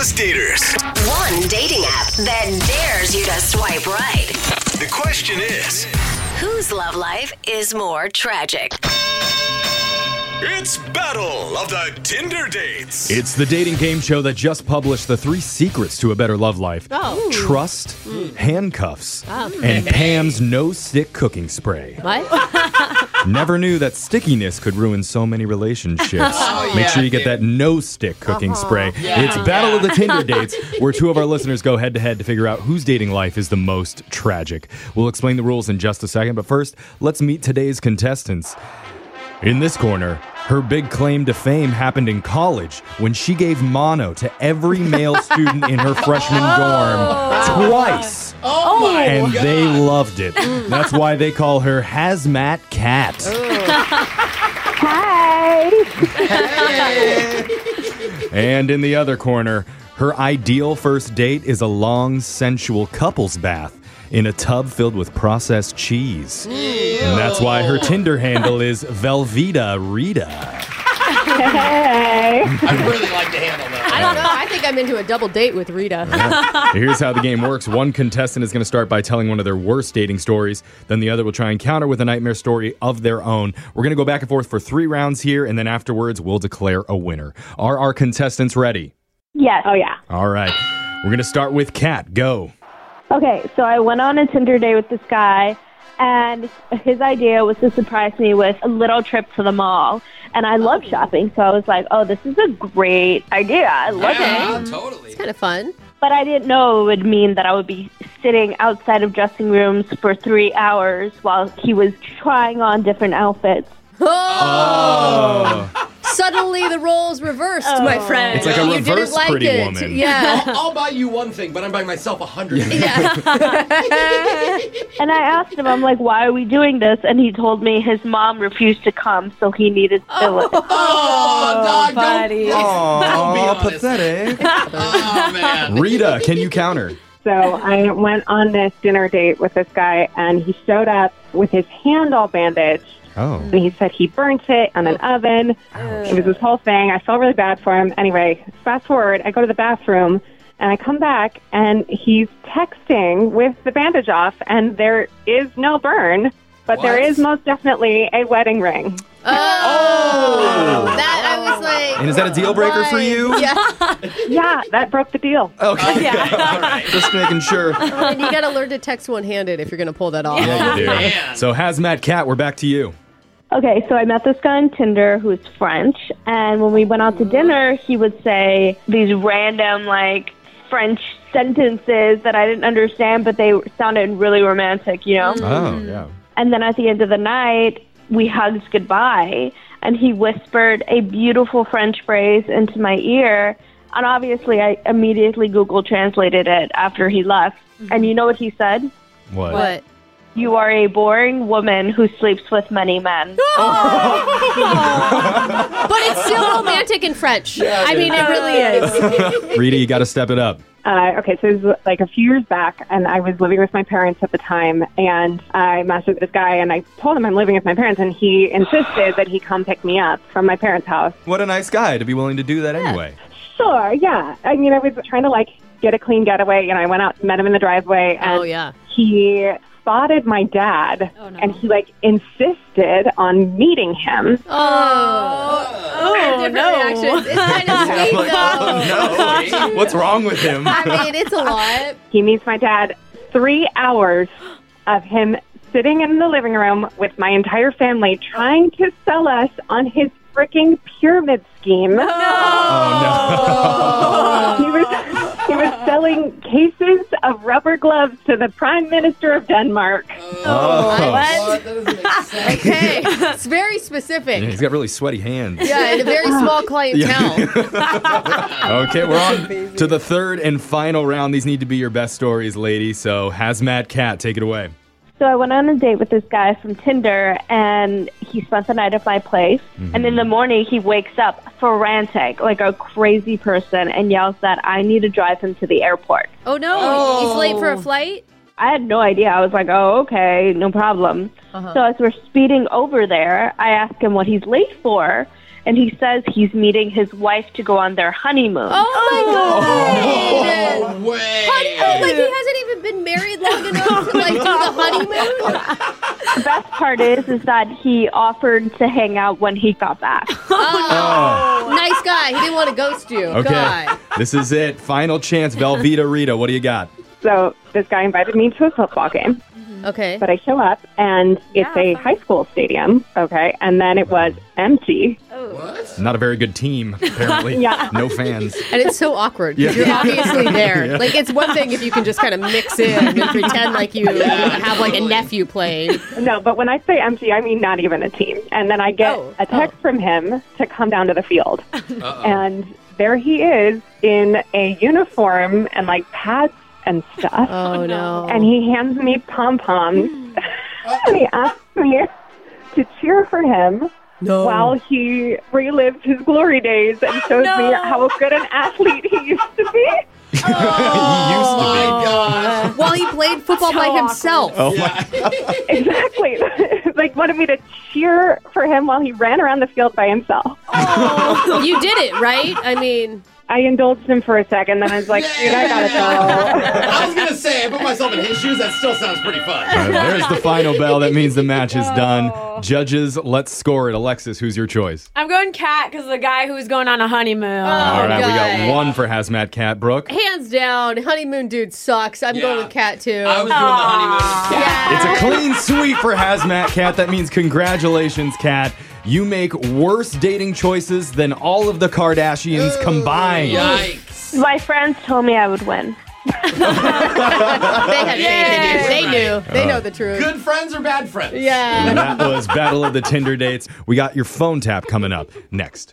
Clueless Daters. One dating app that dares you to swipe right. The question is, Whose love life is more tragic? it's Battle of the Tinder Dates. It's the dating game show that just published the 3 secrets to a better love life. Trust, handcuffs, and Pam's no-stick cooking spray. What? Never knew that stickiness could ruin so many relationships. Make sure you get that no-stick cooking spray. It's Battle of the Tinder Dates, where 2 of our listeners go head-to-head to figure out whose dating life is the most tragic. We'll explain the rules in just a second, but first, let's meet today's contestants. In this corner, her big claim to fame happened in college when she gave mono to every male student in her freshman dorm twice. And they loved it. That's why they call her Hazmat Cat. Hi. And in the other corner, her ideal first date is a long, sensual couples bath in a tub filled with processed cheese. And that's why her Tinder handle is Velveeta Rita. Hey. I really like the handle though. I don't know. I think I'm into a double date with Rita. Here's how the game works. One contestant is going to start by telling one of their worst dating stories. Then the other will try and counter with a nightmare story of their own. We're going to go back and forth for 3 rounds here, and then afterwards we'll declare a winner. Are our contestants ready? Yes. Oh, yeah. All right. We're going to start with Kat. Go. Okay, so I went on a Tinder date with this guy, and his idea was to surprise me with a little trip to the mall. And I love shopping, so I was like, oh, this is a great idea. I love it. Totally. It's kind of fun. But I didn't know it would mean that I would be sitting outside of dressing rooms for 3 hours while he was trying on different outfits. Oh. Suddenly the roles reversed, my friend. It's like a You reverse didn't like Pretty it. Woman. Yeah. I'll buy you one thing, but I'm buying myself 100. Yeah. And I asked him, I'm like, why are we doing this? And he told me his mom refused to come, so he needed to do it. Oh, dog, buddy. Don't be Aw, honest. pathetic. Oh, man. Rita, can you counter? So I went on this dinner date with this guy, and he showed up with his hand all bandaged. Oh. And he said he burnt it on an oven. It was this whole thing. I felt really bad for him. Anyway, fast forward, I go to the bathroom, and I come back, and he's texting with the bandage off, and there is no burn, but there What? is most definitely a wedding ring. That I was like. And is that a deal breaker for you? Yeah. Yeah, that broke the deal. Okay. All right. Just making sure. And you got to learn to text one-handed if you're going to pull that off. Yeah, you do. Man. So, Hazmat Cat, we're back to you. Okay, so I met this guy on Tinder who's French, and when we went out to dinner, he would say these random, like, French sentences that I didn't understand, but they sounded really romantic, you know? Oh, yeah. And then at the end of the night, we hugged goodbye, and he whispered a beautiful French phrase into my ear, and obviously I immediately Google translated it after he left. And you know what he said? What? What? You are a boring woman who sleeps with many men. But it's still romantic in French. I mean, it really is. Rita, you got to step it up. Okay, so it was like a few years back, and I was living with my parents at the time, and I messaged with this guy, and I told him I'm living with my parents, and he insisted that he come pick me up from my parents' house. What a nice guy to be willing to do that anyway. Sure, yeah. I mean, I was trying to, like, get a clean getaway, and I went out, met him in the driveway, and Oh, yeah. he spotted my dad, and he, like, insisted on meeting him. Different reactions. It's kind of sweet, though. No. What's wrong with him? I mean, it's a lot. He meets my dad 3 hours of him sitting in the living room with my entire family trying to sell us on his freaking pyramid scheme. Oh, He was selling cases of rubber gloves to the Prime Minister of Denmark. Oh. What? That doesn't make sense. Okay. It's very specific. Yeah, he's got really sweaty hands. Yeah, and a very small clientele. Okay, we're on to the third and final round. These need to be your best stories, lady. So, Hazmat Cat, take it away. So I went on a date with this guy from Tinder, and he spent the night at my place. And in the morning, he wakes up frantic, like a crazy person, and yells that I need to drive him to the airport. Oh, no. He's late for a flight? I had no idea. I was like, oh, okay, no problem. So as we're speeding over there, I ask him what he's late for, and he says he's meeting his wife to go on their honeymoon. Oh, my God. No way. Honeymoon? Like, he hasn't even been married long enough to, like, do the honeymoon? The best part is that he offered to hang out when he got back. Oh, nice guy. He didn't want to ghost you. Okay, God. this is it. Final chance, Velveeta Rita. What do you got? So this guy invited me to a football game, Okay. but I show up and it's a high school stadium, okay, and then it was empty. What? Not a very good team, apparently. Yeah. No fans. And it's so awkward because you're obviously there. Like, it's one thing if you can just kind of mix in and pretend like you have like a nephew playing. No, but when I say empty, I mean not even a team. And then I get a text from him to come down to the field. And there he is in a uniform and like pads and stuff. Oh, no. And he hands me pom-poms. And he asks me to cheer for him while he relives his glory days and shows me how good an athlete he used to be. He used to My be. God. While he played football by himself. Oh, my. Exactly. Like wanted me to cheer for him while he ran around the field by himself. You did it, right? I mean, I indulged him for a second, then I was like, dude, I gotta go. I was going to say, I put myself in his shoes. That still sounds pretty fun. There's the final bell. That means the match is done. Judges, let's score it. Alexis, who's your choice? I'm going Cat because the guy who's going on a honeymoon. All right, we God. got one for Hazmat Cat. Brooke? hands down, honeymoon dude sucks. I'm going with Cat too. I was doing the honeymoon. It's a clean sweep for Hazmat Cat. That means congratulations, Cat. You make worse dating choices than all of the Kardashians combined. Yikes. My friends told me I would win. They had faith in you. They knew. They know the truth. Good friends or bad friends? Yeah. That was Battle of the Tinder Dates. We got your phone tap coming up next.